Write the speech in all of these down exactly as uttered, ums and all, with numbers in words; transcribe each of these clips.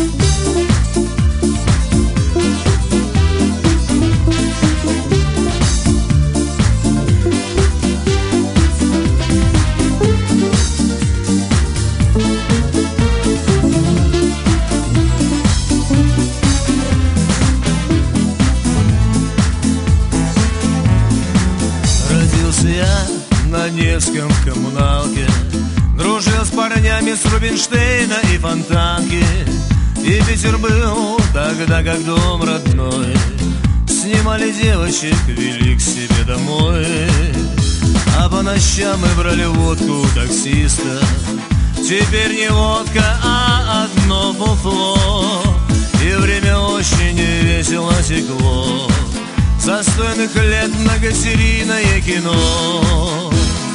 Я на Невском в коммуналке дружил с парнями с Рубинштейна и Фонтанки. И Питер был тогда как дом родной. Снимали девочек, вели к себе домой. А по ночам мы брали водку у таксиста. Теперь не водка, а одно фуфло. И время очень весело текло. Застойных лет многосерийное кино.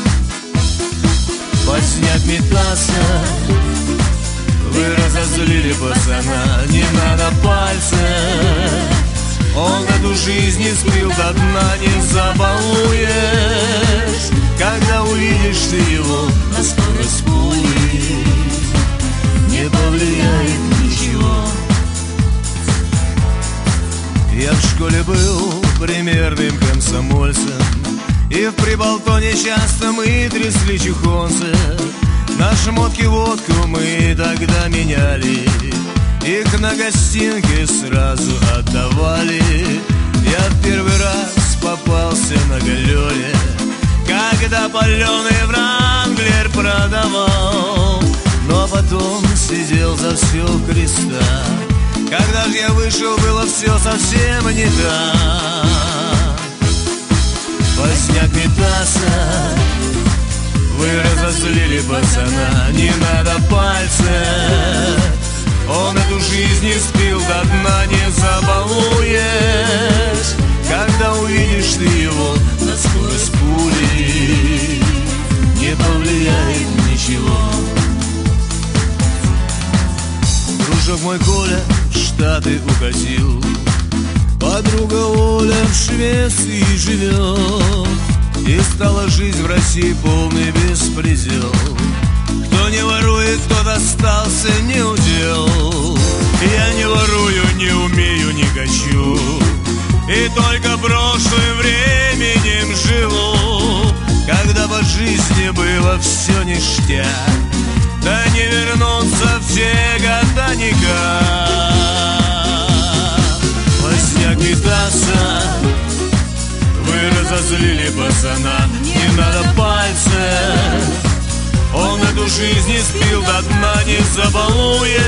Под снег метаться, вы разозлили пацана, не надо пальца. Он эту жизнь не спил до дна, не забалуешь. Когда увидишь ты его на скорость пули, не повлияет ничего. Я в школе был примерным комсомольцем, и в Прибалтоне часто мы трясли чухонцы. На шмотки водку мы тогда меняли, их на гостинке сразу отдавали. Я в первый раз попался на галере, когда паленый Вранглер продавал. Но потом сидел за все креста. Когда же я вышел, было все совсем не так. Поздняк метаться, вы разозлили пацана, не надо пальца. Он эту жизнь не спил до дна, не забалуешь. Когда увидишь ты его на скорость пули, не повлияет ничего. Дружок мой Коля в Штаты укатил, подруга Оля в Швеции живет. И стала жизнь в России полный беспредел. Кто не ворует, тот остался неудел. Я не ворую, не умею, не хочу, и только прошлым временем живу. Когда по жизни было все ништяк, да не вернуться в те года никак. Поздняк метаться, вы разозлили пацана, не надо пальца. Он эту жизнь не спил до дна, не забалуешь.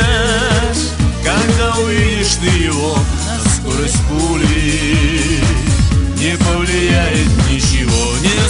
Когда увидишь ты его на скорость пули, не повлияет ничего, не